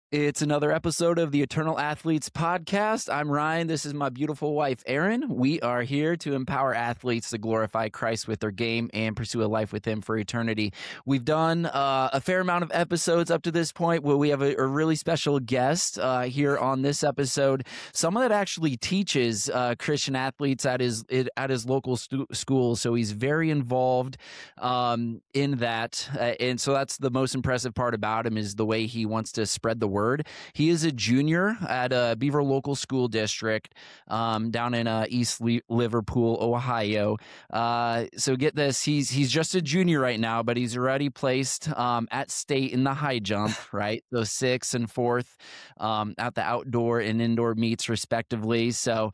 It's another episode of the Eternal Athletes podcast. I'm Ryan. This is my beautiful wife, Erin. We are here to empower athletes to glorify Christ with their game and pursue a life with Him for eternity. We've done a fair amount of episodes up to this point where we have a really special guest here on this episode. Someone that actually teaches Christian athletes at his local school. So he's very involved in that. And so that's the most impressive part about him is the way he wants to spread the word. He is a junior at Beaver Local School District down in East Liverpool, Ohio. So get this, he's just a junior right now, but he's already placed at state in the high jump, right? So 6th and 4th at the outdoor and indoor meets respectively. So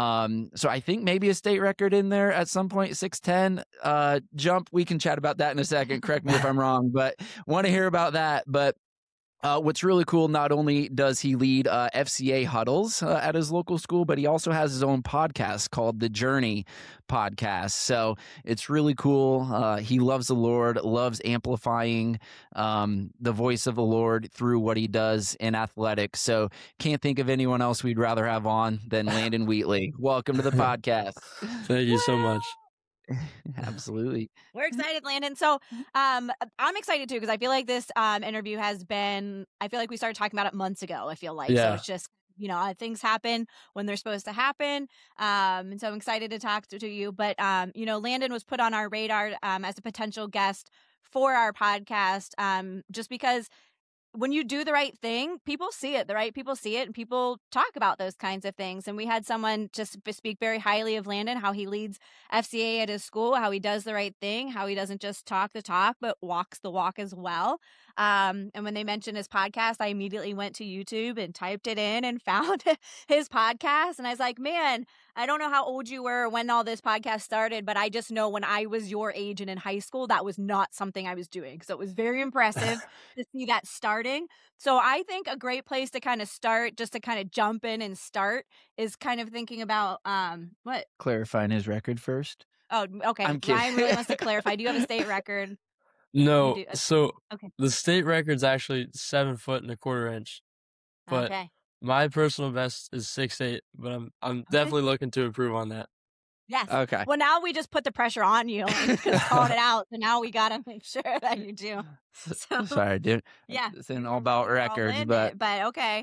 I think maybe a state record in there at some point, 6'10" jump. We can chat about that in a second. Correct me if I'm wrong, but want to hear about that. But what's really cool, not only does he lead FCA huddles at his local school, but he also has his own podcast called The Journey Podcast. So it's really cool. He loves the Lord, loves amplifying the voice of the Lord through what he does in athletics. So can't think of anyone else we'd rather have on than Landon Wheatley. Welcome to the podcast. Thank you so much. Absolutely. We're excited, Landon. So I'm excited too, because I feel like this interview has been, I feel like we started talking about it months ago, I feel like. Yeah. So it's just, things happen when they're supposed to happen. And so I'm excited to talk to you. But, Landon was put on our radar as a potential guest for our podcast just because when you do the right thing, people see it, people see it, and people talk about those kinds of things. And we had someone just speak very highly of Landon, how he leads FCA at his school, how he does the right thing, how he doesn't just talk the talk, but walks the walk as well. And when they mentioned his podcast, I immediately went to YouTube and typed it in and found his podcast. And I was like, man, I don't know how old you were when all this podcast started, but I just know when I was your age and in high school, that was not something I was doing. So it was very impressive to see that starting. So I think a great place to kind of start, just to kind of jump in and start, is kind of thinking about what? Clarifying his record first. Oh, okay. Ryan really wants to clarify. Do you have a state record? No. Okay. The state record's actually 7 foot and a quarter inch. But okay. My personal best is 6'8", but I'm definitely looking to improve on that. Yes. Okay. Well, now we just put the pressure on you because called it out. So now we got to make sure that you do. So, sorry, dude. Yeah. It's all about records, but okay.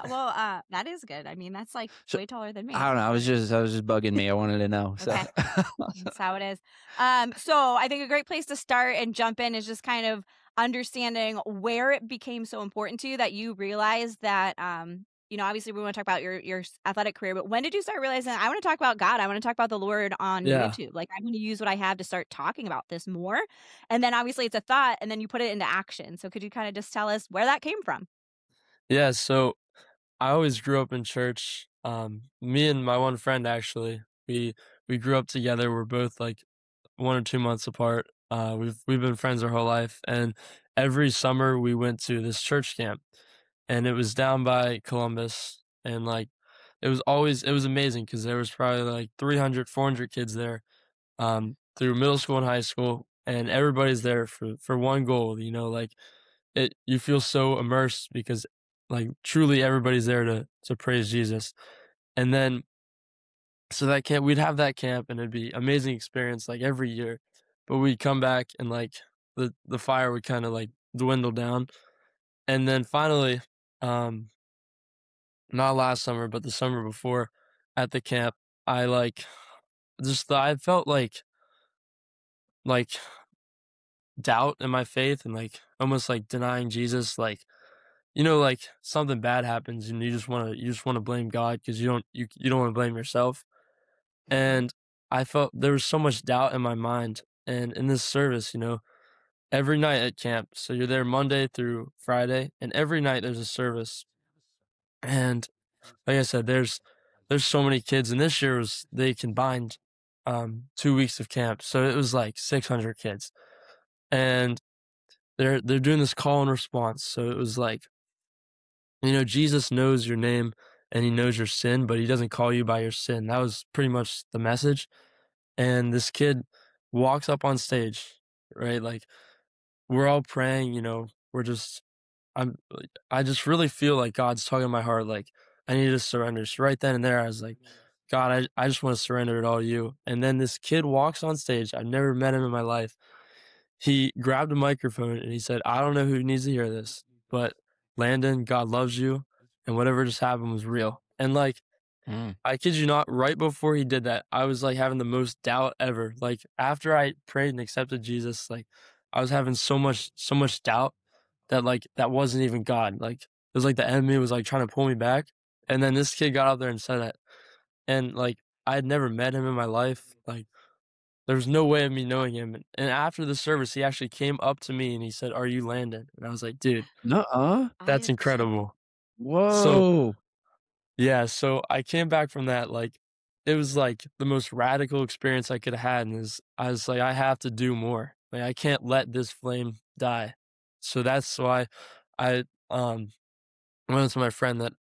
That is good. I mean, that's like way taller than me. I don't know. I was just bugging me. I wanted to know. So. Okay. That's how it is. So I think a great place to start and jump in is just kind of understanding where it became so important to you that you realized that, obviously we want to talk about your athletic career, but when did you start realizing I want to talk about God? I want to talk about the Lord on YouTube. Like I'm going to use what I have to start talking about this more. And then obviously it's a thought and then you put it into action. So could you kind of just tell us where that came from? Yeah. So I always grew up in church. Me and my one friend, actually, we grew up together. We're both like 1 or 2 months apart. We've been friends our whole life. And every summer we went to this church camp. And it was down by Columbus, and like it was amazing because there was probably like 300, 400 kids there through middle school and high school, and everybody's there for one goal. Like you feel so immersed because like truly everybody's there to praise Jesus. And then so that camp, we'd have that camp, and it'd be amazing experience like every year, but we'd come back and like the fire would kind of like dwindle down. And then finally, not last summer, but the summer before at the camp, I felt like doubt in my faith and like almost like denying Jesus, like like something bad happens and you just want to blame God because you don't want to blame yourself. And I felt there was so much doubt in my mind. And in this service, every night at camp, so you're there Monday through Friday, and every night there's a service. And like I said, there's so many kids, and this year they combined 2 weeks of camp, so it was like 600 kids, and they're doing this call and response. So it was like, Jesus knows your name and he knows your sin, but he doesn't call you by your sin. That was pretty much the message. And this kid walks up on stage, right? Like we're all praying, we're just I just really feel like God's talking to my heart, like I need to surrender. So right then and there, I was like, God, I just want to surrender it all to you. And then this kid walks on stage. I've never met him in my life. He grabbed a microphone and he said, I don't know who needs to hear this, but Landon, God loves you, and whatever just happened was real. And like, I kid you not, right before he did that, I was like having the most doubt ever. Like after I prayed and accepted Jesus, like I was having so much doubt that like that wasn't even God. Like it was like the enemy was like trying to pull me back. And then this kid got out there and said that. And like I had never met him in my life. Like there was no way of me knowing him. And after the service, he actually came up to me and he said, "Are you Landon?" And I was like, "Dude, Nuh-uh. I that's have chills. incredible." So Whoa. yeah, so I came back from that, like, it was, like, the most radical experience I could have had, and is I was like, "I have to do more. Like, I can't let this flame die." So that's why I, went to my friend that,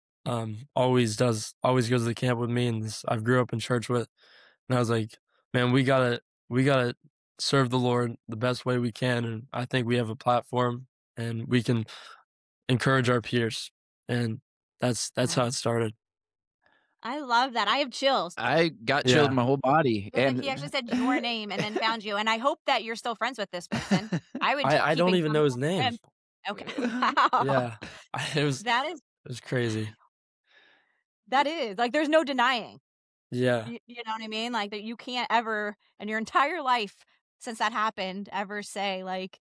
always goes to the camp with me and I've grew up in church with, and I was like, "Man, we gotta serve the Lord the best way we can, and I think we have a platform, and we can encourage our peers." And that's how Wow. it started. I love that. I have chills. I got chilled in Yeah. my whole body. Because like he actually said your name and then found you. And I hope that you're still friends with this person. I would I keep don't in even know his contact with name. him. Okay. Wow. Yeah. It was That is it was crazy. that is like there's no denying. Yeah. You know what I mean? Like that you can't ever in your entire life since that happened ever say like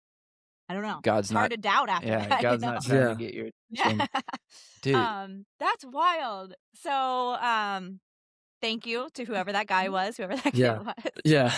I don't know. God's It's hard not to doubt after that, you God's know? not trying to Yeah. get your Yeah. attention. Dude, That's wild. So thank you to whoever that guy was, whoever that kid Yeah. was. Yeah.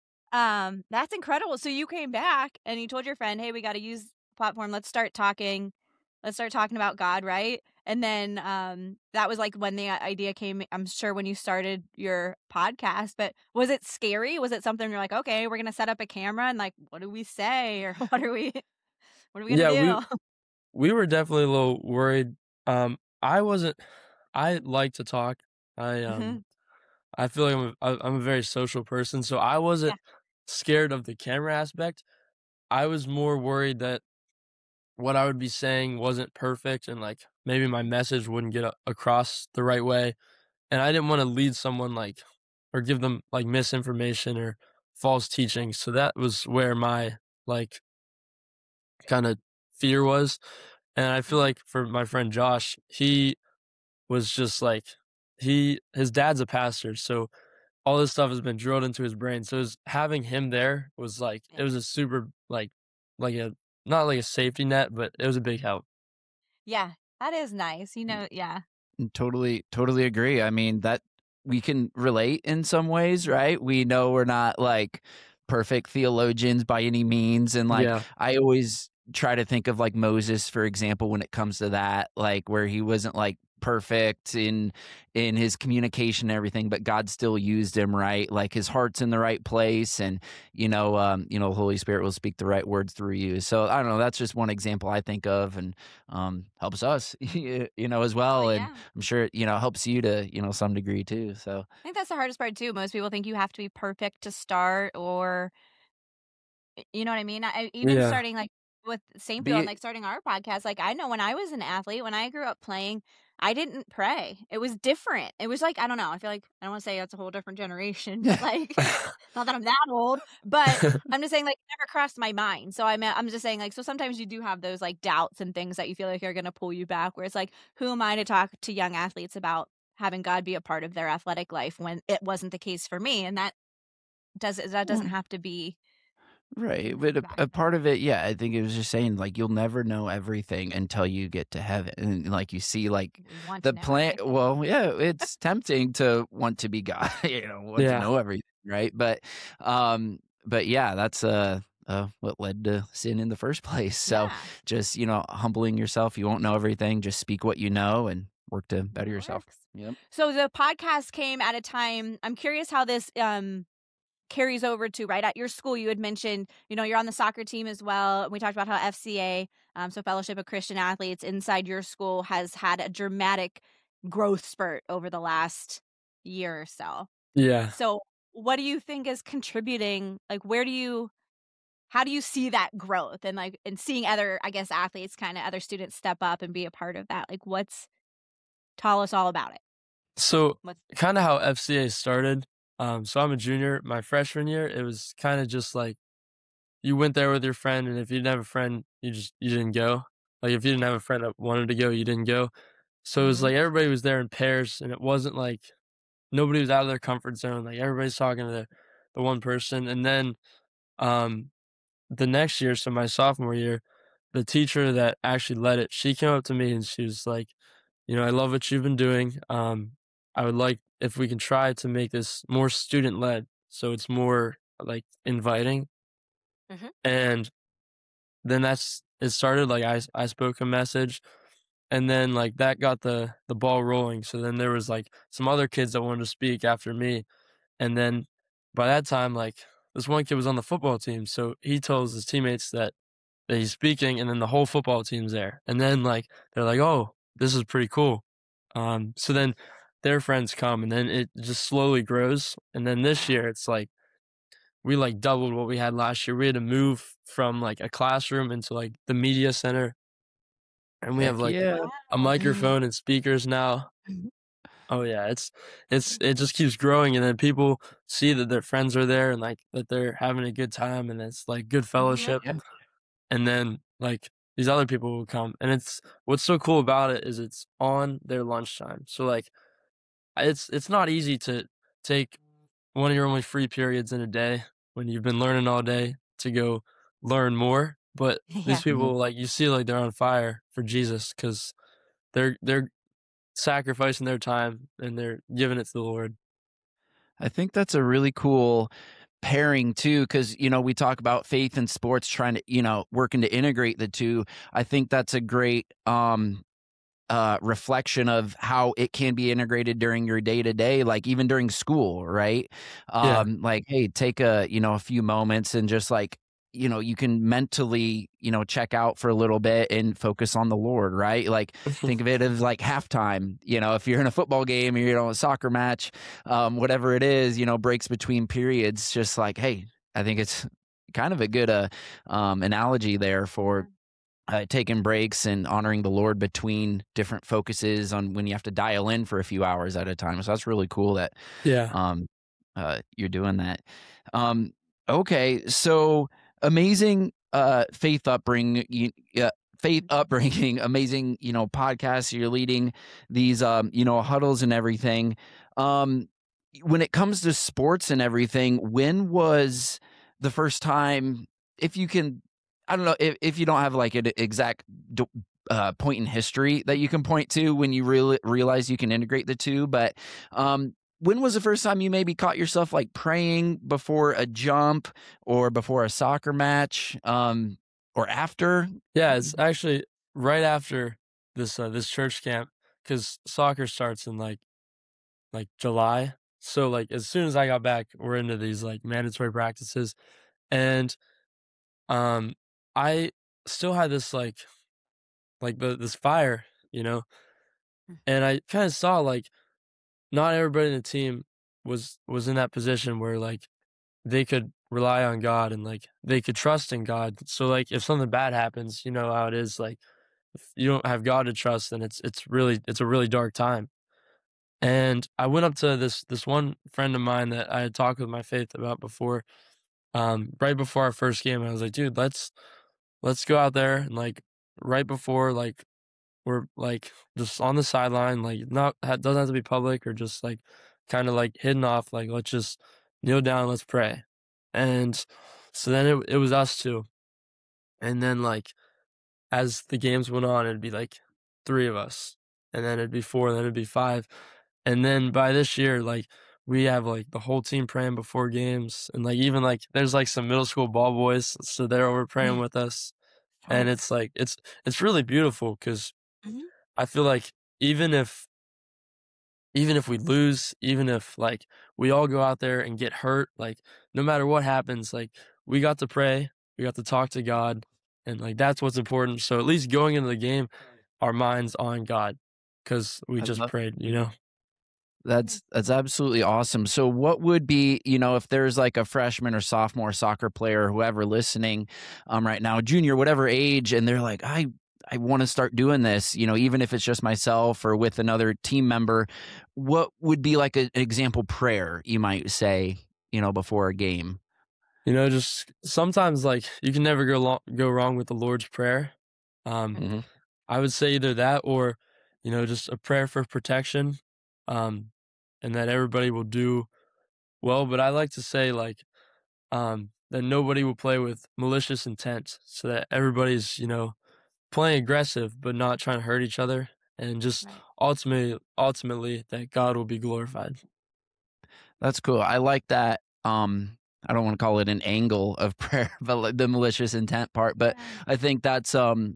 That's incredible. So you came back and you told your friend, "Hey, we got to use the platform. Let's start talking. Let's start talking about God, right?" And then that was like when the idea came, I'm sure when you started your podcast, but was it scary? Was it something you're like, "Okay, we're going to set up a camera and like what do we say or what are we going Yeah, to we do?" we were definitely a little worried. I wasn't I like to talk. I, Mhm. I feel like I'm a very social person, so I Yeah. wasn't scared of the camera aspect. I was more worried that what I would be saying wasn't perfect and, like, maybe my message wouldn't get across the right way. And I didn't wanna lead someone, like or give them, like, misinformation or false teaching, so that was where my, like, kinda fear was, and I feel Mhm. like for my friend Josh, he was just, like his dad's a pastor, so all this stuff has been drilled into his brain, so having him there was, like Yeah. it was a super, like a not like a safety net, but it was a big help. Yeah. That is nice. You know, yeah. totally agree. I mean, that we can relate in some ways, right? We know we're not like perfect theologians by any means. And like, Yeah. I always try to think of like Moses, for example, when it comes to that, like where he wasn't like perfect in his communication and everything, but God still used him, right? Like his heart's in the right place, and the Holy Spirit will speak the right words through you. So I don't know, that's just one example I think of, and helps us, as Oh, well. And yeah. I'm sure, helps you to, some degree too. So I think that's the hardest part too. Most people think you have to be perfect to start or you know what I mean? I even Yeah. starting like with same field, be like starting our podcast, like I know when I was an athlete, when I grew up playing, I didn't pray. It was different. It was like, I don't know. I feel like I don't want to say it's a whole different generation, but like not that I'm that old, but I'm just saying like it never crossed my mind. So I'm just saying like so sometimes you do have those like doubts and things that you feel like are gonna pull you back where it's like, who am I to talk to young athletes about having God be a part of their athletic life when it wasn't the case for me? And that doesn't Well, have to be right, but a back. part of it, yeah, I think it was just saying like you'll never know everything until you get to heaven, and like you see like We want to the know plan. everything. Well, yeah, it's tempting to want to be God, want to Yeah. know everything, right? But yeah, that's what led to sin in the first place. So Yeah, just humbling yourself. You won't know everything. Just speak what you know and work to better it yourself. works. Yep. So the podcast came at a time. I'm curious how this carries over to right at your school. You had mentioned, you're on the soccer team as well. We talked about how FCA, so Fellowship of Christian Athletes, inside your school has had a dramatic growth spurt over the last year or so. Yeah. So, what do you think is contributing? Like, where do you how do you see that growth and seeing other, I guess, athletes, kind of other students step up and be a part of that? Like, tell us all about it. So kind of how FCA started. So I'm a junior. My freshman year, it was kind of just like you went there with your friend, and if you didn't have a friend, you didn't go. Like if you didn't have a friend that wanted to go, you didn't go. So it was like everybody was there in pairs, and it wasn't like nobody was out of their comfort zone. Like everybody's talking to the one person. And then the next year, so my sophomore year, the teacher that actually led it, she came up to me and she was like, I love what you've been doing. I would like if we can try to make this more student led, so it's more like inviting. And then it started. Like I spoke a message, and then like that got the ball rolling. So then there was like some other kids that wanted to speak after me, and then by that time, like this one kid was on the football team, so he tells his teammates that he's speaking, and then the whole football team's there, and then like they're like, "Oh, this is pretty cool." So then their friends come, and then it just slowly grows. And then this year, it's like we like doubled what we had last year. We had to move from like a classroom into like the media center, and we have like a microphone and speakers now. Oh yeah, it just keeps growing, and then people see that their friends are there and like that they're having a good time, and it's like good fellowship. And then like these other people will come, and it's what's so cool about it is it's on their lunchtime. So like it's not easy to take one of your only free periods in a day when you've been learning all day to go learn more. But these people, like you see, like they're on fire for Jesus because they're sacrificing their time and they're giving it to the Lord. I think that's a really cool pairing too, because we talk about faith and sports, trying to working to integrate the two. I think that's a great reflection of how it can be integrated during your day-to-day, like even during school, right? Like, hey, take a few moments and just like you can mentally check out for a little bit and focus on the Lord, right? Like think of it as like halftime, if you're in a football game or a soccer match, whatever it is, breaks between periods, just like, hey, I think it's kind of a good analogy there for taking breaks and honoring the Lord between different focuses on when you have to dial in for a few hours at a time. So that's really cool that you're doing that. Okay, so amazing faith upbringing, amazing podcasts. You're leading these huddles and everything. When it comes to sports and everything, when was the first time, if you can, I don't know if you don't have like an exact point in history that you can point to when you realize you can integrate the two, but when was the first time you maybe caught yourself like praying before a jump or before a soccer match, or after? Yeah, it's actually right after this church camp, because soccer starts in like July. So like as soon as I got back, we're into these like mandatory practices, and I still had this like this fire, and I kind of saw like not everybody in the team was in that position where like they could rely on God and like they could trust in God. So like if something bad happens, you know how it is, like if you don't have God to trust, then it's a really dark time. And I went up to this one friend of mine that I had talked with my faith about before, right before our first game. I was like, dude, let's go out there, and like right before, like we're like just on the sideline, like doesn't have to be public or just like kind of like hidden off, like let's just kneel down, let's pray. And so then it was us two, and then like as the games went on, it'd be like 3 of us, and then it'd be 4, and then it'd be 5. And then by this year, like we have like the whole team praying before games, and like even like there's like some middle school ball boys, so they're over praying with us. And it's like it's really beautiful because I feel like even if we lose, even if like we all go out there and get hurt, like no matter what happens, like we got to pray, we got to talk to God, and like that's what's important. So at least going into the game, our mind's on God because we just prayed, That's absolutely awesome. So what would be, if there's like a freshman or sophomore soccer player or whoever listening right now, junior, whatever age, and they're like, I want to start doing this, even if it's just myself or with another team member, what would be like an example prayer you might say, before a game? Just sometimes like you can never go wrong with the Lord's Prayer. Mhm. I would say either that or, just a prayer for protection, um, and that everybody will do well. But I like to say like that nobody will play with malicious intent, so that everybody's playing aggressive but not trying to hurt each other, and just Right. ultimately that God will be glorified. That's cool. I like that. I don't want to call it an angle of prayer, but like the malicious intent part. But Yeah. I think that's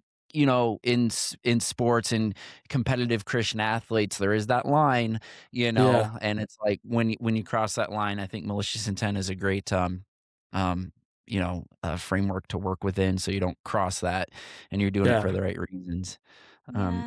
in sports and competitive Christian athletes, there is that line, Yeah, and it's like when you cross that line, I think malicious intent is a great framework to work within, so you don't cross that, and you're doing it for yeah, the right reasons. Um, Yeah.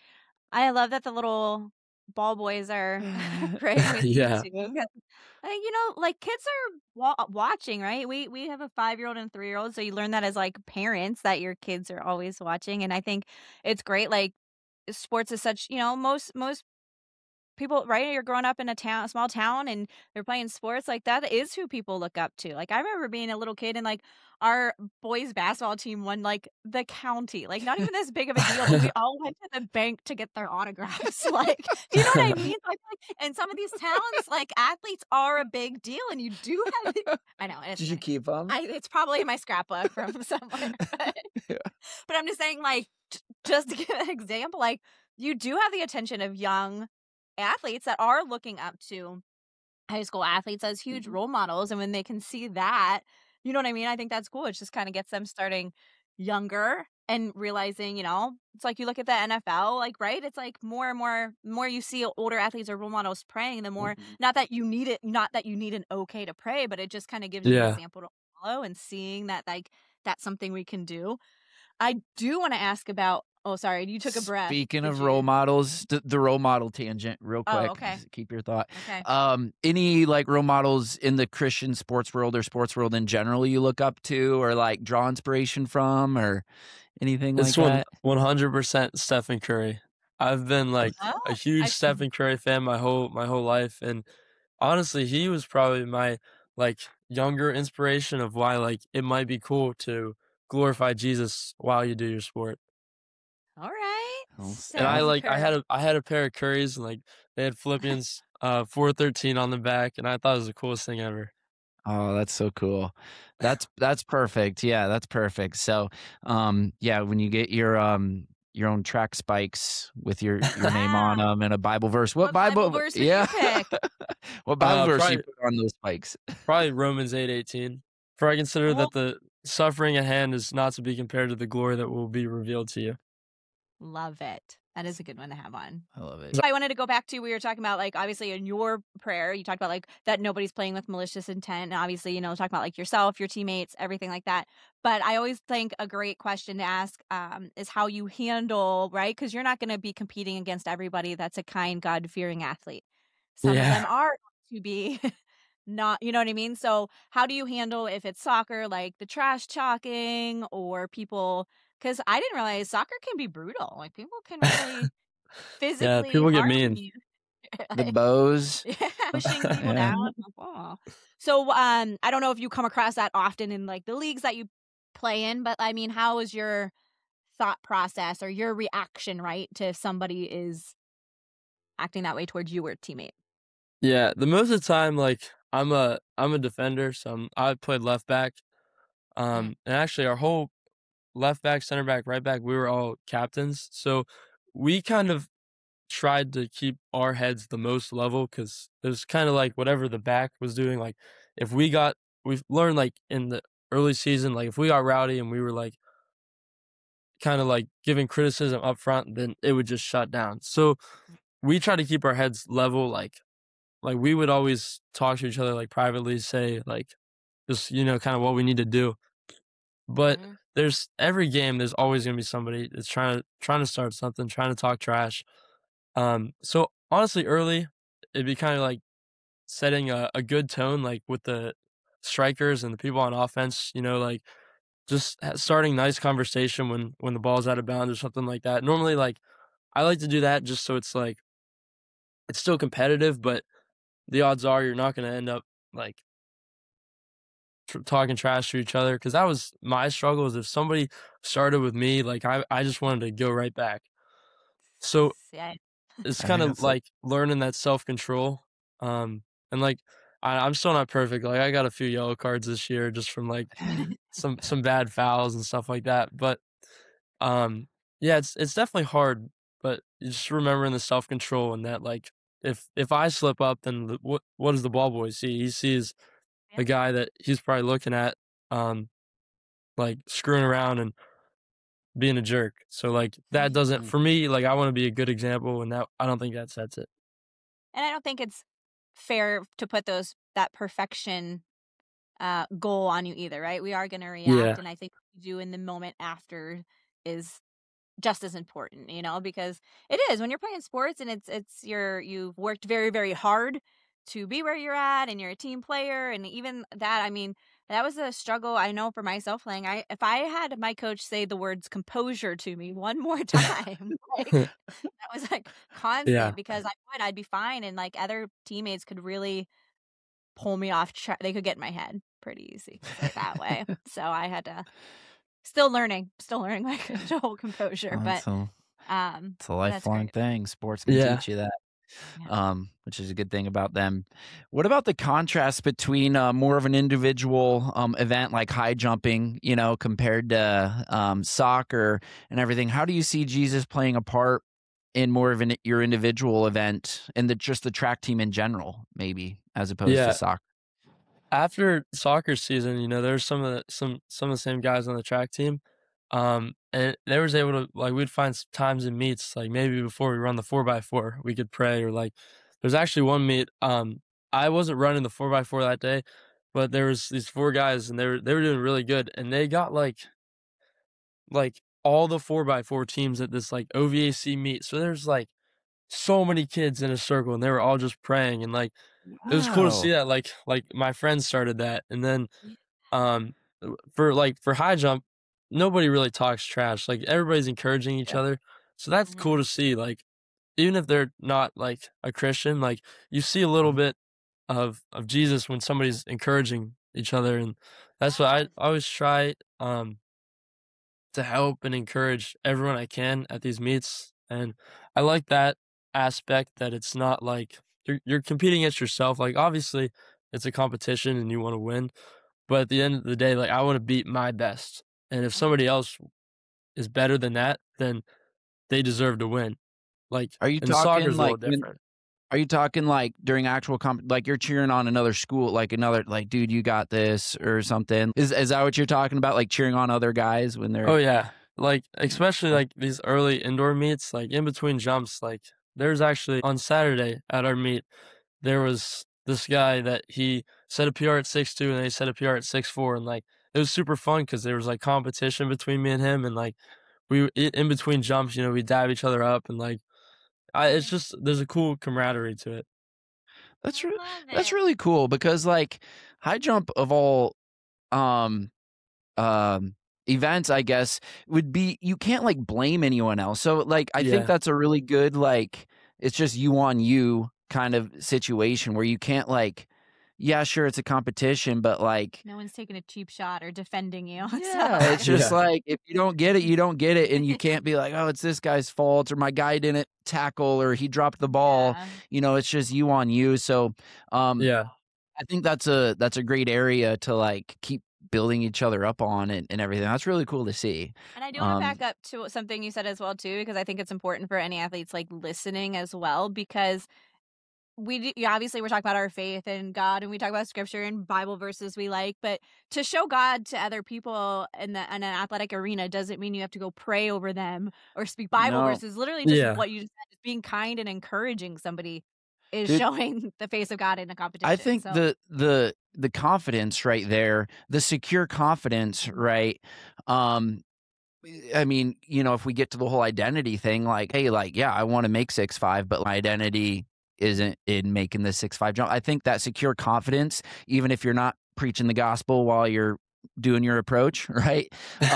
I love that the little ball boys are praying with you yeah, too. 'Cause, like kids are watching, right? We have a 5-year-old and a 3-year-old, so you learn that as like parents that your kids are always watching, and I think it's great. Like sports is such, most people, right? You're growing up in a small town, and they're playing sports. Like that is who people look up to. Like I remember being a little kid, and like our boys basketball team won like the county. Like not even this big of a deal, but we all went to the bank to get their autographs. Like, do you know what I mean? So I feel like in some of these towns, like athletes are a big deal, and you do have. I know. Did you keep them? It's probably in my scrapbook from somewhere, but I'm just saying, like, just to give an example, like you do have the attention of young athletes that are looking up to high school athletes as huge role models, and when they can see that, you know what I mean? I think that's cool. It just kind of gets them starting younger and realizing, it's like you look at the NFL, like, right? It's like more and more you see older athletes or role models praying, the more not that you need it, not that you need an okay to pray, but it just kind of gives you an yeah. example to follow, and seeing that like that's something we can do. I do want to ask about, oh sorry, you took a breath. Speaking Did of role you? models, the role model tangent, real Oh, quick. okay. Just keep your thought. Okay. Any like role models in the Christian sports world or sports world in general you look up to, or like draw inspiration from, or anything like It's that? 100% Stephen Curry. I've been like Oh, a huge I've seen. Stephen Curry fan my whole life, and honestly, he was probably my like younger inspiration of why like it might be cool to glorify Jesus while you do your sport. All right. Oh, And I Steph Steph. like I Curry. had a pair of Currys, and like they had Philippians 4:13 on the back, and I thought it was the coolest thing ever. Oh, that's so cool. That's perfect. Yeah, that's perfect. So, yeah, when you get your own track spikes with your name on Yeah. them and a Bible verse. What What Bible Bible? verse would you Yeah. pick? What Bible verse you Probably put on those spikes? Romans 8:18. For I consider Oh, that the suffering at hand is not to be compared to the glory that will be revealed to you. love it. That is a good one to have on. I love it. I wanted to go back to, we were talking about like obviously in your prayer, you talked about like that nobody's playing with malicious intent. And obviously, talking about like yourself, your teammates, everything like that. But I always think a great question to ask is how you handle, right? Because you're not going to be competing against everybody that's a kind, God fearing athlete. Some of them Yeah. are going to be not, you know what I mean? So how do you handle if it's soccer, like the trash talking or people? Because I didn't realize soccer can be brutal. Like people can really Yeah, physically people get harm mean. you. The bows. Yeah, pushing people Yeah. down. Oh. So, I don't know if you come across that often in like the leagues that you play in, but I mean, how is your thought process or your reaction, right, to if somebody is acting that way towards you or a teammate? Yeah, the most of the time, like I'm a defender, so I played left back. Mm. And actually, our whole left back, center back, right back, we were all captains, so we kind of tried to keep our heads the most level because it was kind of like whatever the back was doing. Like if we've learned like in the early season, like if we got rowdy and we were like kind of like giving criticism up front, then it would just shut down. So we try to keep our heads level, like we would always talk to each other like privately, say like just kind of what we need to do. But Mm-hmm. there's every game, there's always gonna be somebody that's trying to start something, trying to talk trash. So honestly, early it'd be kind of like setting a good tone, like with the strikers and the people on offense, like just starting nice conversation when the ball's out of bounds or something like that. Normally, like I like to do that just so it's like it's still competitive, but the odds are you're not going to end up like talking trash to each other, because that was my struggle. Is if somebody started with me, like I just wanted to go right back. So Yeah. it's I kind think of that's like learning that self-control. And like I'm still not perfect. Like I got a few yellow cards this year just from like some bad fouls and stuff like that. But um yeah, it's definitely hard, but just remembering the self-control and that like if I slip up, then what does the ball boy see? He sees a guy that he's probably looking at um like screwing around and being a jerk. So like that doesn't, for me, like I want to be a good example, and that I don't think that sets it. And I don't think it's fair to put that perfection goal on you either, right? We are going to react, Yeah. and I think what you do in the moment after is just as important, because it is when you're playing sports and you've worked very, very hard to be where you're at, and you're a team player, and even that, I mean, that was a struggle I know for myself playing. If I had my coach say the words composure to me one more time, like that was like constant, Yeah. because I'd be fine, and like other teammates could really pull me off track. They could get in my head pretty easy that way. So I had to still learning my control composure, but it's a lifelong thing. Sports can Yeah. teach you that. Which is a good thing about them. What about the contrast between more of an individual event like high jumping, compared to soccer and everything? How do you see Jesus playing a part in more of your individual event and just the track team in general, maybe, as opposed to soccer? After soccer season, there's some of the same guys on the track team. And they was able to, like, we'd find times in meets, like maybe before we run the 4x4, we could pray, or like there's actually one meet. I wasn't running the 4x4 that day, but there was these 4 guys, and they were doing really good, and they got like all the 4x4 teams at this like OVAC meet. So there's like so many kids in a circle, and they were all just praying, and like it was cool to see that. Like my friends started that, and then um for high jump, nobody really talks trash. Like everybody's encouraging each other, so that's cool to see. Like even if they're not like a Christian, like you see a little bit of Jesus when somebody's encouraging each other, and that's what I always try to help and encourage everyone I can at these meets. And I like that aspect, that it's not like you're competing against yourself. Like obviously it's a competition and you want to win, but at the end of the day, like I want to beat my best. And if somebody else is better than that, then they deserve to win. Like, Are you and soccer's talking a little like different. Are you talking like during actual like you're cheering on another school, like another, like, dude, you got this or something? Is that what you're talking about? Like cheering on other guys when they're... Oh yeah. Like especially like these early indoor meets, like in between jumps, like there's actually on Saturday at our meet, there was this guy that he set a PR at 6'2", and they set a PR at 6'4", and like it was super fun because there was like competition between me and him, and like we in between jumps, we dab each other up, and like it's just, there's a cool camaraderie to it. That's really cool, because like high jump of all events, I guess, would be, you can't like blame anyone else. So like I think that's a really good, like, it's just you on you kind of situation where you can't like, yeah, sure, it's a competition, but like no one's taking a cheap shot or defending you. Yeah, it's just like, if you don't get it, you don't get it, and you can't be like, oh, it's this guy's fault, or my guy didn't tackle, or he dropped the ball. It's just you on you. So I think that's a great area to like keep building each other up on it and everything. That's really cool to see. And I do want to back up to something you said as well too, because I think it's important for any athletes like listening as well, because obviously we're talking about our faith and God, and we talk about scripture and Bible verses we like, but to show God to other people in an athletic arena doesn't mean you have to go pray over them or speak Bible verses. Literally just what you just said, just being kind and encouraging somebody is showing the face of God in a competition. I think the confidence right there, the secure confidence, right? I mean, if we get to the whole identity thing, like, hey, like, yeah, I want to make 6'5", but my identity isn't in making the 6'5" jump. I think that secure confidence, even if you're not preaching the gospel while you're doing your approach, right?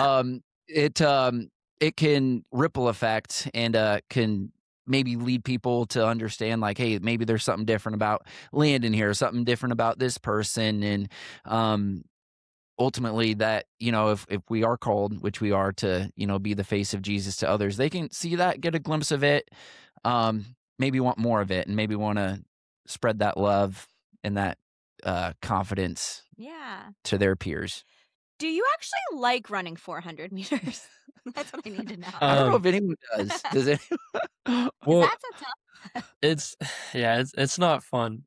It can ripple effect and can maybe lead people to understand, like, hey, maybe there's something different about Landon here, something different about this person. And ultimately that, if we are called, which we are, to, be the face of Jesus to others, they can see that, get a glimpse of it, maybe want more of it, and maybe want to spread that love and that confidence to their peers. Do you actually like running 400 meters? That's what I need to know. I don't know if anyone does. Does anyone? Well, That's a tough. it's not fun.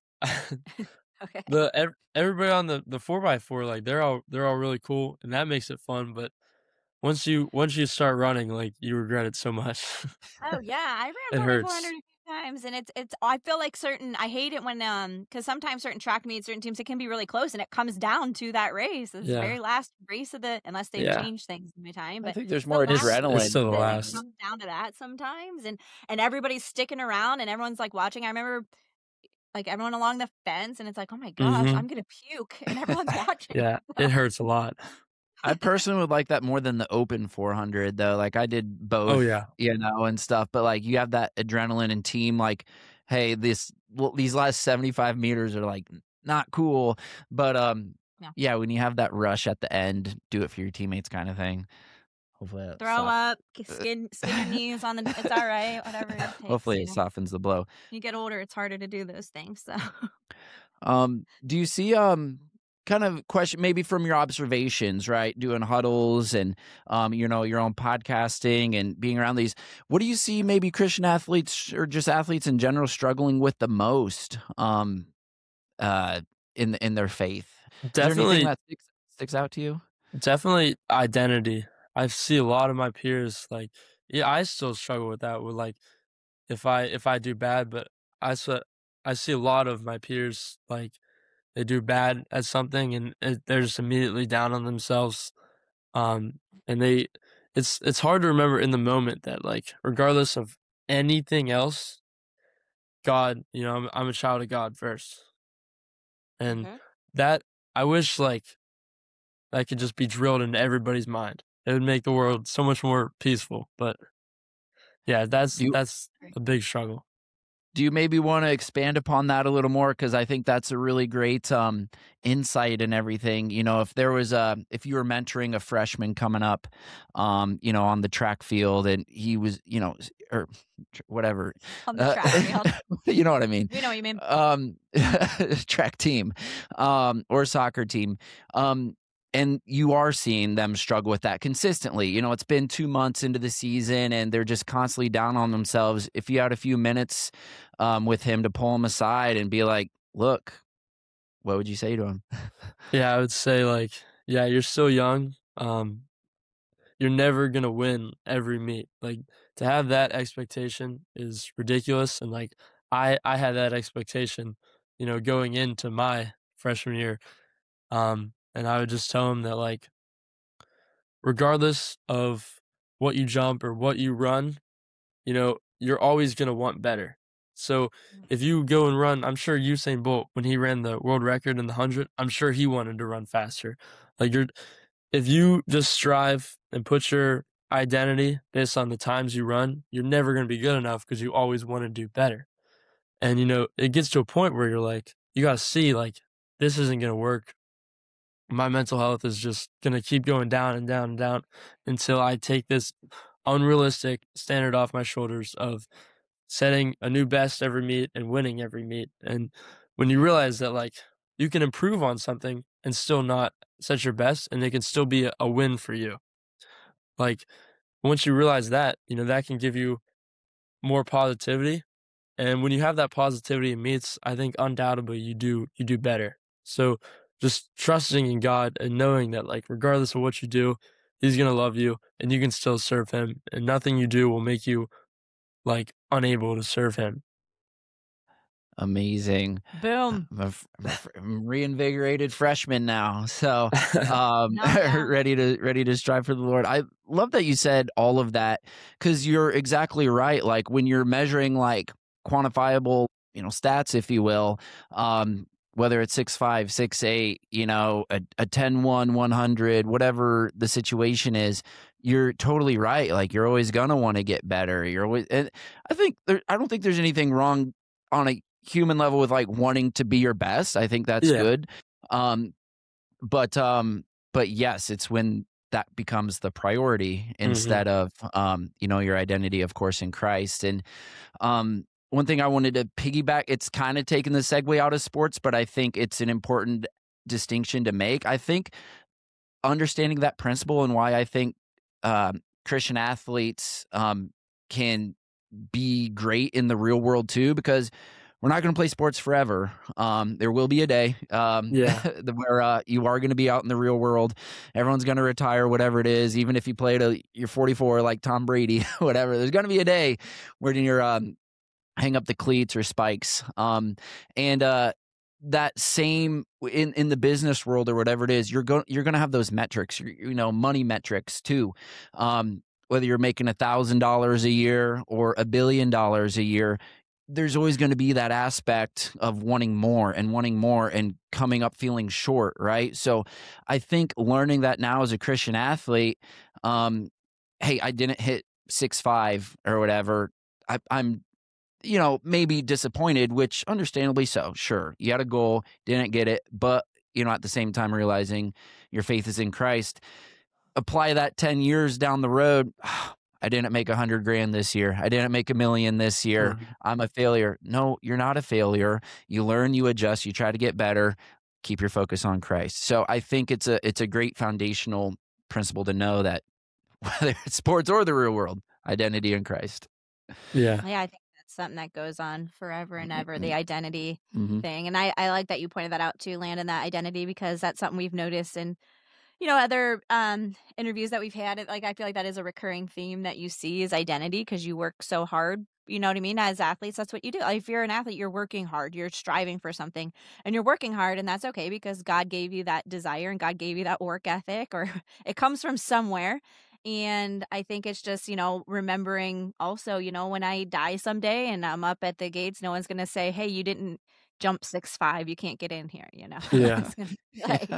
Okay. Everybody on the 4x4, like they're all really cool, and that makes it fun. But once you start running, like you regret it so much. Oh yeah, I It ran hurts. 400 a few times, and it's. I feel like I hate it when because sometimes certain track meets, certain teams, it can be really close, and it comes down to that race. It's the Yeah. very last race of unless they've Yeah. changed things in my time. I But think there's the more last adrenaline. It's still the that it last. comes down to that sometimes, and everybody's sticking around, and everyone's like watching. I remember like everyone along the fence, and it's like, oh my gosh, Mhm. I'm gonna puke, and everyone's watching. Yeah, it hurts a lot. I personally would like that more than the open 400 though. Like I did both, Oh yeah. And stuff. But like you have that adrenaline and team. Like, hey, these last 75 meters are like not cool. But yeah, when you have that rush at the end, do it for your teammates, kind of thing. Hopefully, that Throw up, skin your knees on the. It's all right, whatever it takes. Hopefully, it softens the blow. You get older, it's harder to do those things. So, do you see kind of question maybe from your observations, right? Doing huddles and your own podcasting and being around these. What do you see maybe Christian athletes or just athletes in general struggling with the most in their faith? Is there Definitely, anything that sticks out to you? definitely identity. I see a lot of my peers like, yeah, I still struggle with that. With like, if I do bad, but I see a lot of my peers like they do bad at something and they're just immediately down on themselves. And it's hard to remember in the moment that like regardless of anything else, God, I'm a child of God first, and that I wish like that could just be drilled into everybody's mind. It would make the world so much more peaceful. But yeah, that's a big struggle. Do you maybe want to expand upon that a little more? Because I think that's a really great insight and everything. If there was if you were mentoring a freshman coming up, on the track field, and he was, or whatever, on the track field, you know what I mean? You know what you mean? Track team, or soccer team, and you are seeing them struggle with that consistently. It's been 2 months into the season and they're just constantly down on themselves. If you had a few minutes with him to pull him aside and be like, look, what would you say to him? Yeah, I would say like, yeah, you're still young. You're never going to win every meet. Like to have that expectation is ridiculous. And like, I had that expectation, going into my freshman year. And I would just tell him that like, regardless of what you jump or what you run, you're always going to want better. So if you go and run, I'm sure Usain Bolt, when he ran the world record in the 100, I'm sure he wanted to run faster. Like if you just strive and put your identity based on the times you run, you're never going to be good enough because you always want to do better. And, it gets to a point where you're like, you got to see like, this isn't going to work. My mental health is just going to keep going down and down and down until I take this unrealistic standard off my shoulders of setting a new best every meet and winning every meet. And when you realize that like you can improve on something and still not set your best and it can still be a win for you. Like once you realize that, that can give you more positivity. And when you have that positivity in meets, I think undoubtedly you do better. So just trusting in God and knowing that like regardless of what you do, he's going to love you and you can still serve him and nothing you do will make you like unable to serve him. Amazing. Boom. I'm reinvigorated freshman now. So ready to strive for the Lord. I love that you said all of that because you're exactly right. Like when you're measuring like quantifiable stats, if you will, whether it's 6'5", 6'8", a 10-1, 100, whatever the situation is, you're totally right. Like, you're always going to want to get better. And I don't think there's anything wrong on a human level with like wanting to be your best. I think that's good. But yes, it's when that becomes the priority instead of, your identity, of course, in Christ. And one thing I wanted to piggyback, it's kind of taking the segue out of sports, but I think it's an important distinction to make. I think understanding that principle and why I think Christian athletes can be great in the real world too, because we're not going to play sports forever. There will be a day where you are going to be out in the real world. Everyone's going to retire, whatever it is, even if you play till you're 44 like Tom Brady, whatever. There's going to be a day where you're hang up the cleats or spikes. And that same in the business world or whatever it is, you're going to have those metrics, money metrics too. Whether you're making $1,000 a year or $1 billion a year, there's always going to be that aspect of wanting more and coming up feeling short, right? So I think learning that now as a Christian athlete, hey, I didn't hit 6'5" or whatever. I'm maybe disappointed, which understandably so. Sure, you had a goal, didn't get it, but at the same time realizing your faith is in Christ. Apply that 10 years down the road. I didn't make $100,000 this year. I didn't make $1 million this year. I'm a failure. No, you're not a failure. You learn, you adjust, you try to get better. Keep your focus on Christ. So I think it's a great foundational principle to know that whether it's sports or the real world, identity in Christ. Yeah. Yeah, I think that's something that goes on forever and ever, the identity thing. And I like that you pointed that out too, Landon, that identity, because that's something we've noticed in other interviews that we've had. Like, I feel like that is a recurring theme that you see is identity, because you work so hard. You know what I mean? As athletes, that's what you do. Like, if you're an athlete, you're working hard, you're striving for something, and you're working hard, and that's okay because God gave you that desire and God gave you that work ethic, or it comes from somewhere. And I think it's just, remembering also, when I die someday and I'm up at the gates, no one's going to say, hey, you didn't jump 6'5", you can't get in here, Yeah. It's gonna be like,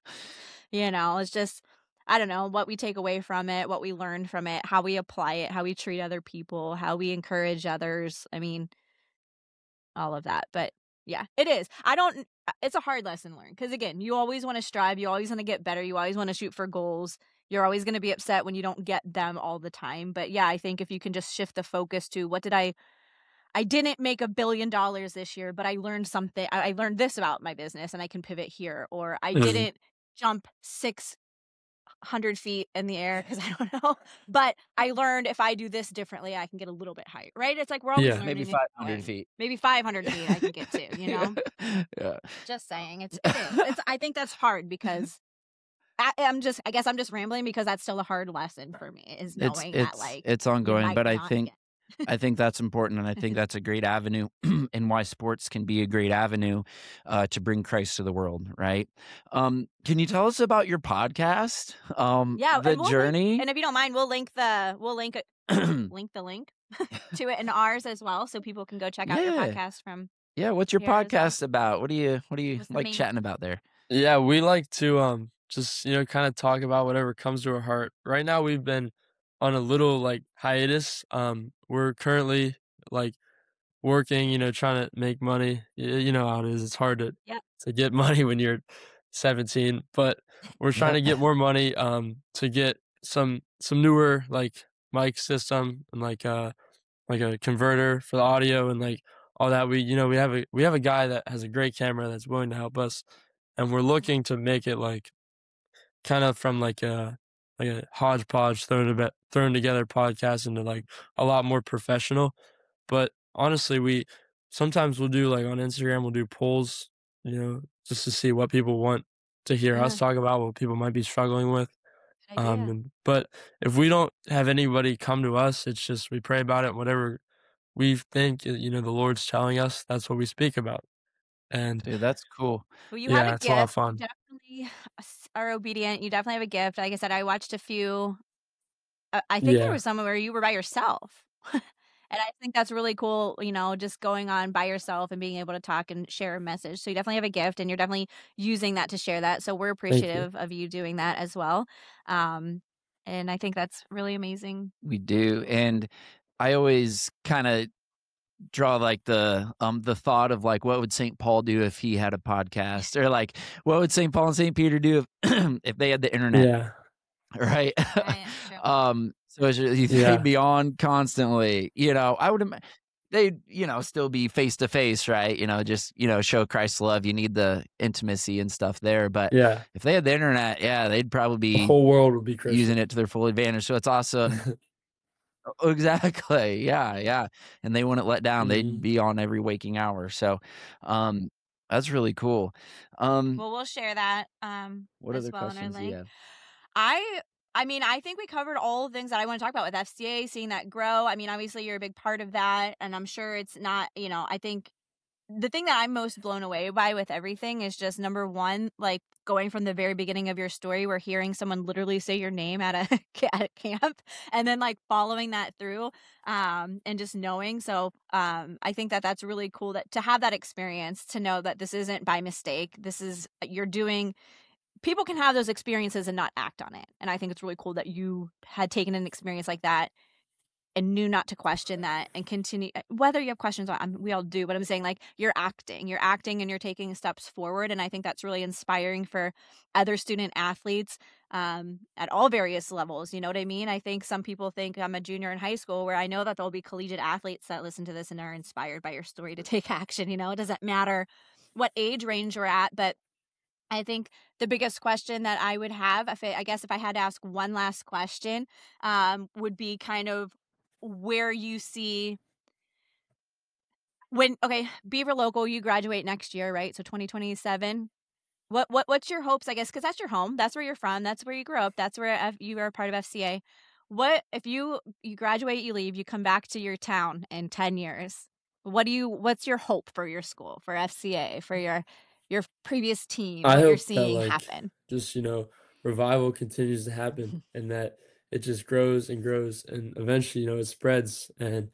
it's just, I don't know, what we take away from it, what we learn from it, how we apply it, how we treat other people, how we encourage others. I mean, all of that. But yeah, it is. It's a hard lesson learned, because again, you always want to strive, you always want to get better, you always want to shoot for goals. You're always going to be upset when you don't get them all the time. But yeah, I think if you can just shift the focus to I didn't make $1 billion this year, but I learned something. I learned this about my business and I can pivot here. Or I didn't jump 600 feet in the air because I don't know. But I learned if I do this differently, I can get a little bit higher, right? It's like we're always learning. Maybe 500 feet. Maybe 500 feet I can get to, Yeah. Just saying. It is. I think that's hard because I guess I'm just rambling because that's still a hard lesson for me, is knowing that it's ongoing, but I think that's important, and I think that's a great avenue, and why sports can be a great avenue to bring Christ to the world, right? Can you tell us about your podcast? The journey. And if you don't mind, we'll link the link to it in ours as well, so people can go check out your podcast from. Yeah, what's your podcast about? What do you like chatting about there? Yeah, we like to just kind of talk about whatever comes to our heart. Right now we've been on a little hiatus. We're currently working, trying to make money. You know how it is. It's hard to get money when you're 17, but we're trying to get more money to get some newer mic system and a converter for the audio and all that. We have a guy that has a great camera that's willing to help us, and we're looking to make it kind of from a hodgepodge thrown together podcast into a lot more professional. But honestly, sometimes we'll do on Instagram, we'll do polls, just to see what people want to hear us talk about, what people might be struggling with. But if we don't have anybody come to us, it's just we pray about it. Whatever we think, the Lord's telling us, that's what we speak about. And dude, that's cool. Well, you have a it's gift. a lot of fun. You definitely are obedient. You definitely have a gift. Like I said, I watched a few. I think there was some where you were by yourself, And I think that's really cool, just going on by yourself and being able to talk and share a message. So you definitely have a gift and you're definitely using that to share that. So we're Thank you. appreciative of you doing that as well. And I think that's really amazing. We do. And I always kind of draw like the thought of like, what would St. Paul do if he had a podcast, or like what would St. Paul and St. Peter do if if they had the internet, Yeah. right? Right, true. So they'd Yeah. be on constantly. I would they'd still be face to face, right? Just show Christ's love. You need the intimacy and stuff there, but Yeah. if they had the internet, yeah, they'd probably The be whole world would be using Christian. it to their full advantage. So it's awesome. Exactly. Yeah. And they wouldn't let down. They'd Mhm. be on every waking hour. So that's really cool. Well, we'll share that What as other well in our questions do you link. have? I mean, I think we covered all the things that I want to talk about with FCA, seeing that grow. I mean, obviously you're a big part of that, and I'm sure it's not, I think the thing that I'm most blown away by with everything is just number one, like going from the very beginning of your story, where hearing someone literally say your name at a at a camp, and then like following that through, and just knowing. So, I think that that's really cool that to have that experience, to know that this isn't by mistake. This is you're doing. People can have those experiences and not act on it, and I think it's really cool that you had taken an experience like that and knew not to question that and continue. Whether you have questions, we all do, but I'm saying like you're acting and you're taking steps forward. And I think that's really inspiring for other student athletes at all various levels. You know what I mean? I think some people think I'm a junior in high school, where I know that there'll be collegiate athletes that listen to this and are inspired by your story to take action. It doesn't matter what age range we're at, but I think the biggest question that I would have, I guess if I had to ask one last question, would be kind of where you see Beaver Local, you graduate next year, right? So 2027. What's your hopes? I guess because that's your home, that's where you're from, that's where you grew up, that's where you are a part of FCA. What if you graduate, you leave, you come back to your town in 10 years? What's your hope for your school, for FCA, for your previous team, I what you're hope that seeing happen? just, revival continues to happen and that it just grows and grows and eventually, it spreads. And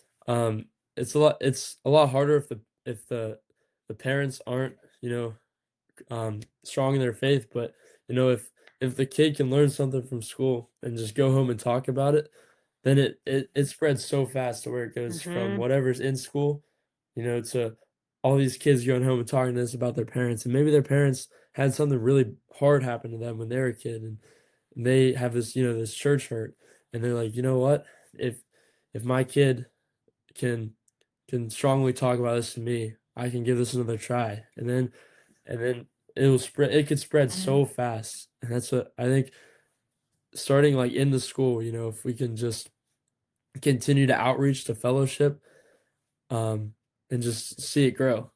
it's a lot harder if the parents aren't, strong in their faith. But, if the kid can learn something from school and just go home and talk about it, then it spreads so fast to where it goes from whatever's in school, to all these kids going home and talking to us about their parents. And maybe their parents had something really hard happen to them when they were a kid, and they have this, this church hurt, and they're like, you know what? If my kid can strongly talk about this to me, I can give this another try. And then it could spread so fast. And that's what I think, starting like in the school, if we can just continue to outreach to fellowship, and just see it grow.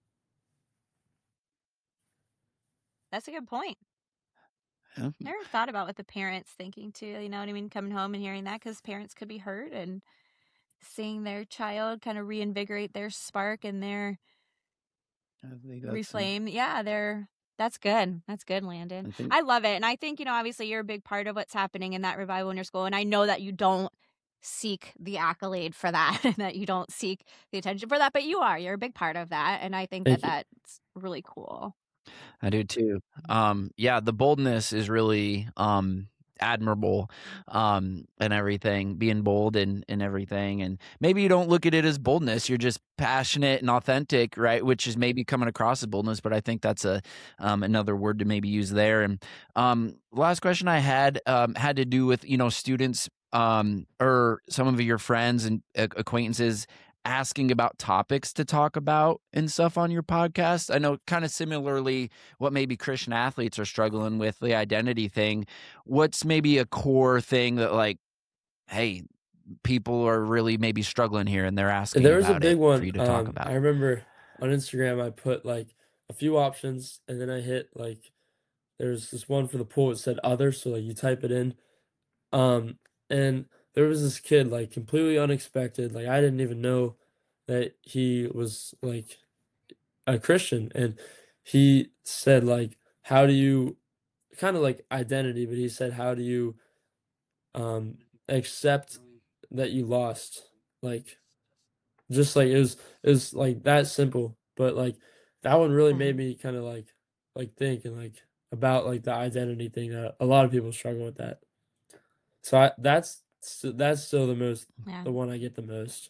That's a good point. Yeah. Never thought about what the parents thinking too. You know what I mean? Coming home and hearing that, because parents could be hurt, and seeing their child kind of reinvigorate their spark and their I think that's reflame. Yeah, that's good. That's good, Landon. I think I love it. And I think, obviously you're a big part of what's happening in that revival in your school. And I know that you don't seek the accolade for that and that you don't seek the attention for that, but you're a big part of that. And I think that Thank you. that's really cool. I do too. Yeah, the boldness is really admirable, and everything, being bold and everything. And maybe you don't look at it as boldness, you're just passionate and authentic, right? Which is maybe coming across as boldness, but I think that's another word to maybe use there. And last question I had to do with, students or some of your friends and acquaintances asking about topics to talk about and stuff on your podcast. I know kind of similarly what maybe Christian athletes are struggling with, the identity thing. What's maybe a core thing that, like, hey, people are really maybe struggling here and they're asking There was a about big it for one. you to talk about? I remember on Instagram I put like a few options, and then I hit like there's this one for the pool. It said other, so like you type it in. And there was this kid, like completely unexpected. Like I didn't even know that he was like a Christian, and he said like, how do you, kind of like identity, but he said, how do you accept that you lost? like just like it was like that simple, but like that one really made me kind of like think and like about like the identity thing that a lot of people struggle with that. So that's still Yeah. the one I get the most.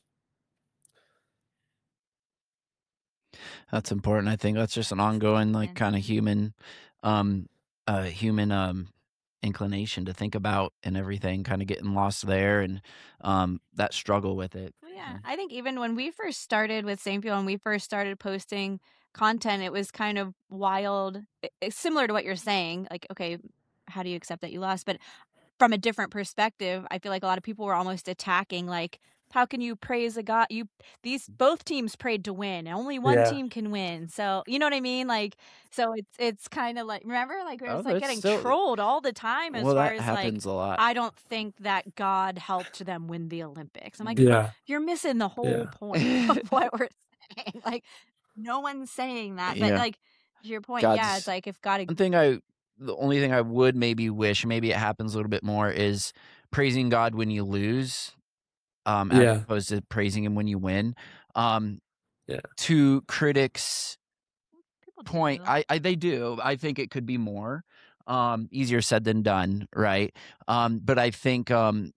That's important. I think that's just an ongoing, like, Yeah. kind of human, human inclination to think about and everything, kind of getting lost there, and that struggle with it. Well, yeah, I think even when we first started with St. Peel and we first started posting content, it was kind of wild. It's similar to what you're saying. Like, okay, how do you accept that you lost? But from a different perspective, I feel like a lot of people were almost attacking, like, how can you praise a God? These both teams prayed to win, and only one Yeah. team can win. So you know what I mean? Like, so it's kind of like, remember, like it was Oh, like it's getting still trolled all the time as well, far that as like, happens a lot. I don't think that God helped them win the Olympics. I'm like, Yeah. you're missing the whole Yeah. point of what we're saying. Like, no one's saying that, but Yeah. like to your point, yeah, God's it's like if God the only thing I would maybe wish, maybe it happens a little bit more, is praising God when you lose, as Yeah. opposed to praising Him when you win. Yeah. To critics' people do point, that. they do. I think it could be more. Easier said than done, right? But I think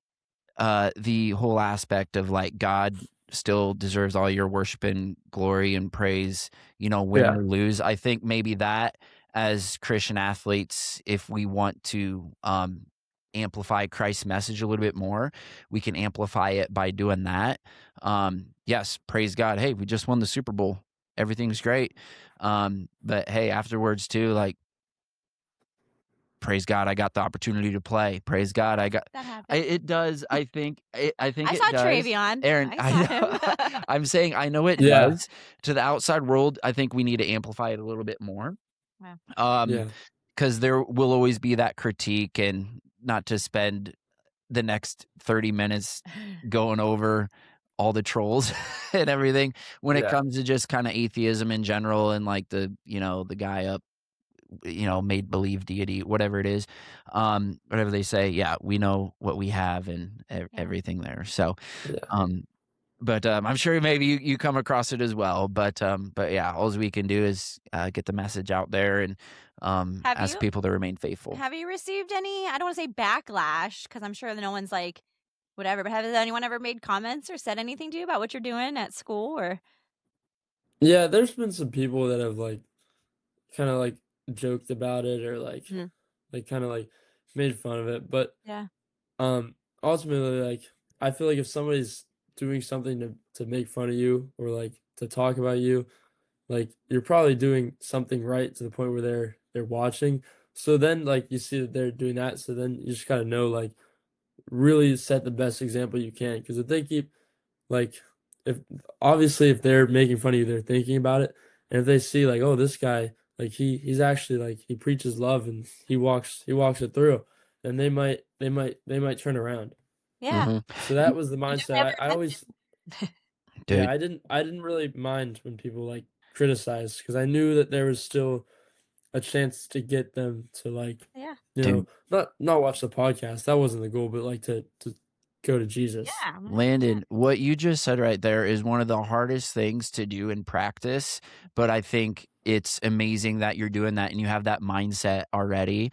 the whole aspect of like God still deserves all your worship and glory and praise, win Yeah. or lose. I think maybe that as Christian athletes, if we want to amplify Christ's message a little bit more, we can amplify it by doing that. Yes, praise God. Hey, we just won the Super Bowl. Everything's great. But hey, afterwards too, like, praise God, I got the opportunity to play. Praise God, I got. That happened. It does. I think it I does. saw Travion. Aaron, I saw know. him. I'm saying I know it Yeah. does. To the outside world, I think we need to amplify it a little bit more. Yeah. Because there will always be that critique, and not to spend the next 30 minutes going over all the trolls and everything when it Yeah. comes to just kind of atheism in general, and like the guy up, made believe deity, whatever it is, whatever they say. Yeah, we know what we have and everything there. So, Yeah. but I'm sure maybe you come across it as well. But yeah, all we can do is get the message out there and ask people to remain faithful. Have you received any, I don't want to say backlash, because I'm sure that no one's like, whatever, but has anyone ever made comments or said anything to you about what you're doing at school? Or Yeah, there's been some people that have like kind of like joked about it or like kind of like made fun of it, but yeah, ultimately, like I feel like if somebody's doing something to make fun of you or like to talk about you, like you're probably doing something right to the point where they're watching. So then like you see that they're doing that, so then you just gotta know, like, really set the best example you can, because if they keep like if obviously if they're making fun of you, they're thinking about it. And if they see like, oh, this guy, like he's actually like he preaches love and he walks it through, then they might turn around. yeah. So that was the mindset. I always Dude. yeah, I didn't really mind when people like criticized, because I knew that there was still a chance to get them to like Yeah. not watch the podcast. That wasn't the goal, but like to go to Jesus. Yeah. Landon, what you just said right there is one of the hardest things to do in practice, but I think it's amazing that you're doing that and you have that mindset already.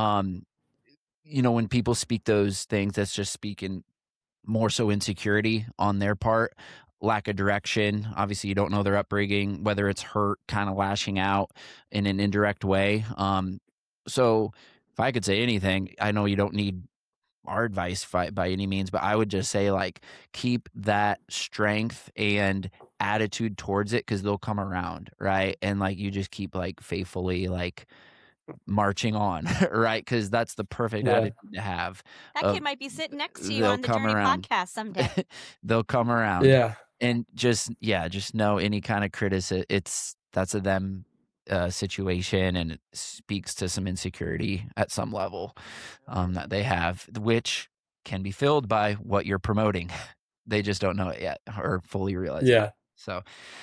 When people speak those things, that's just speaking more so insecurity on their part, lack of direction. Obviously, you don't know their upbringing, whether it's hurt, kind of lashing out in an indirect way. So if I could say anything, I know you don't need our advice by any means, but I would just say, like, keep that strength and attitude towards it, because they'll come around, right? And like you just keep like faithfully like marching on, right? Because that's the perfect attitude to have. That kid might be sitting next to you They'll on the come Journey around. podcast someday. They'll come around. Yeah. And just know any kind of criticism, that's a them situation, and it speaks to some insecurity at some level that they have, which can be filled by what you're promoting. They just don't know it yet or fully realize it. Yeah. So,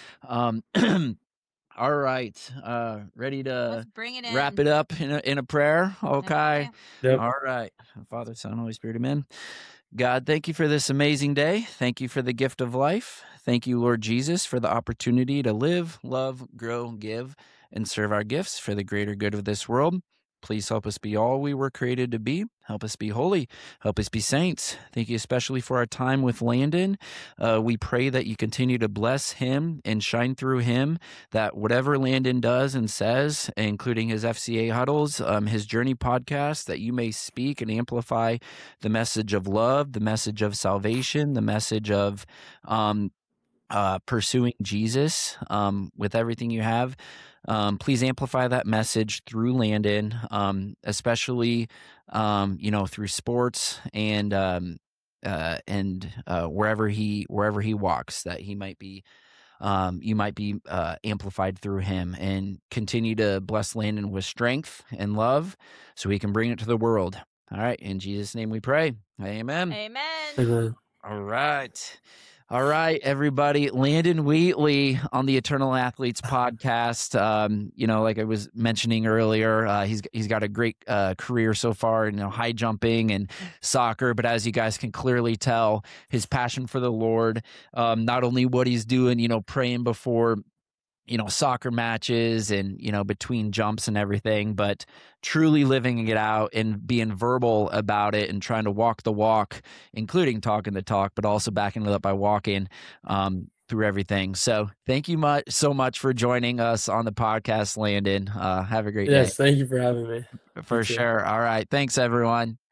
all right, ready to Let's bring it in. wrap it up in a prayer? Okay. Yep. All right. Father, Son, Holy Spirit, amen. God, thank you for this amazing day. Thank you for the gift of life. Thank you, Lord Jesus, for the opportunity to live, love, grow, give, and serve our gifts for the greater good of this world. Please help us be all we were created to be. Help us be holy. Help us be saints. Thank you especially for our time with Landon. We pray that you continue to bless him and shine through him, that whatever Landon does and says, including his FCA huddles, his Journey podcast, that you may speak and amplify the message of love, the message of salvation, the message of pursuing Jesus with everything you have. Please amplify that message through Landon, especially through sports and wherever he walks, that he might be you might be amplified through him, and continue to bless Landon with strength and love so he can bring it to the world. All right, in Jesus' name we pray. Amen. Amen. All right, everybody. Landon Wheatley on the Eternal Athletes podcast. Like I was mentioning earlier, he's got a great career so far in high jumping and soccer. But as you guys can clearly tell, his passion for the Lord, not only what he's doing, praying before soccer matches and, between jumps and everything, but truly living it out and being verbal about it and trying to walk the walk, including talking the talk, but also backing it up by walking through everything. So thank you so much for joining us on the podcast, Landon. Have a great day. Yes, thank you for having me. For sure. All right. Thanks, everyone.